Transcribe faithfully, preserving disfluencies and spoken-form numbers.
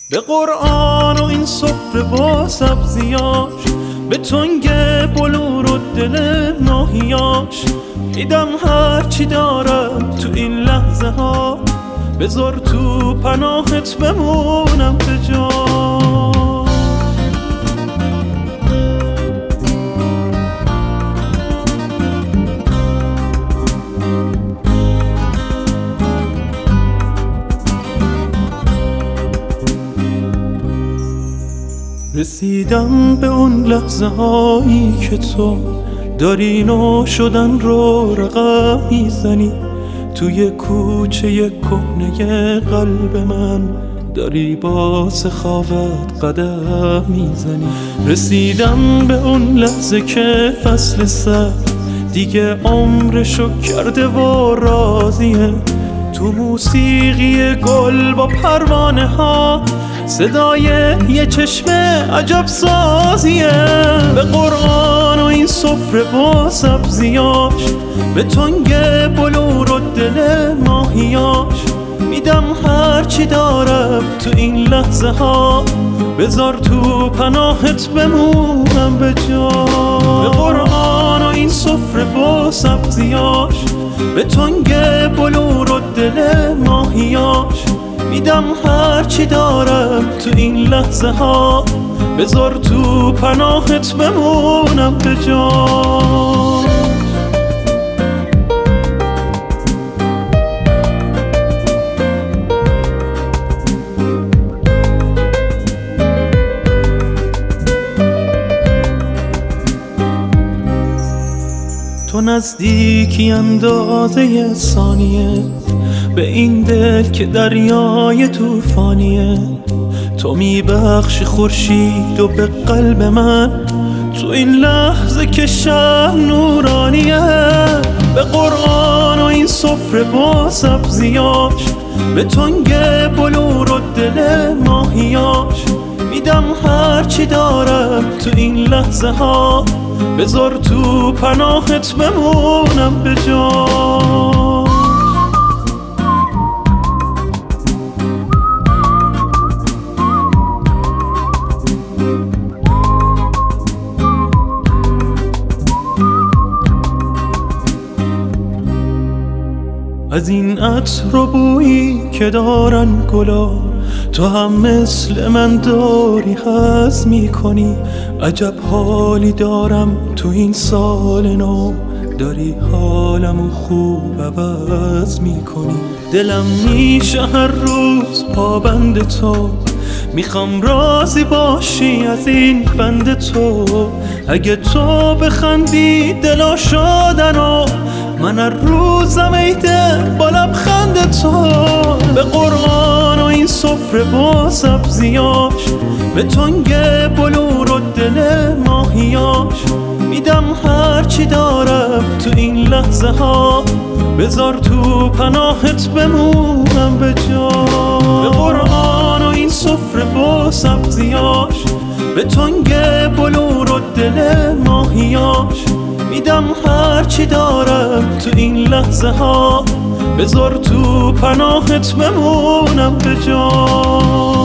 به قرآن و این سفره با سبزیاش، به تنگ بلور و دل ماهیاش، میدم هرچی دارم تو این لحظه ها، بذار تو پناهت بمونم به جا. رسیدم به اون لحظه هایی که تو داری نو شدن رو رقم میزنی، توی کوچه کهنه قلب من داری با سخاوت قدم میزنی. رسیدم به اون لحظه که فصل سرد دیگه عمرشو کرده و راضیه، تو موسیقی گل با پروانه ها صدای یه چشم عجب سازیه. به قرآن و این سفره با سبزیاش، به تنگ بلور و دل ماهیاش، میدم هرچی دارم تو این لحظه ها، بذار تو پناهت بمونم به جا. به قرآن و این سفره با سبزیاش، به تنگ بلور و دل ماهیاش، میدم هرچی دارم تو این لحظه ها، بذار تو پناهت بمونم به جا. تو نزدیکی اندازه ثانیه به این دل که دریای طوفانیه، تو میبخشی خورشید و به قلب من تو این لحظه که شب نورانیه. به قرآن و این سفره با سبزیاش، به تنگ بلور و دل ماهیاش، میدم هرچی دارم تو این لحظه ها، بذار تو پناهت بمونم به جا. از این عطر و بویی که دارن گلا، تو هم مثل من داری هضم میکنی. عجب حالی دارم تو این سال نو، داری حالمو خوب عوض میکنی. دلم میشه هر روز پابند تو، میخوام راضی باشی از این بند تو. اگه تو بخندی دلا شدن و من هر روزم ایده با لبخند تو. به قرآن و این سفره با سبزیاش، به تنگ بلور و دل ماهیاش، میدم هرچی دارم تو این لحظه ها، بذار تو پناهت بمونم به جا. به قرآن و این سفره با سبزیاش، به تنگ بلور و دل ماهیاش، میدم هرچی دارم تو این لحظه ها، بذار تو پناهت بمونم به جا.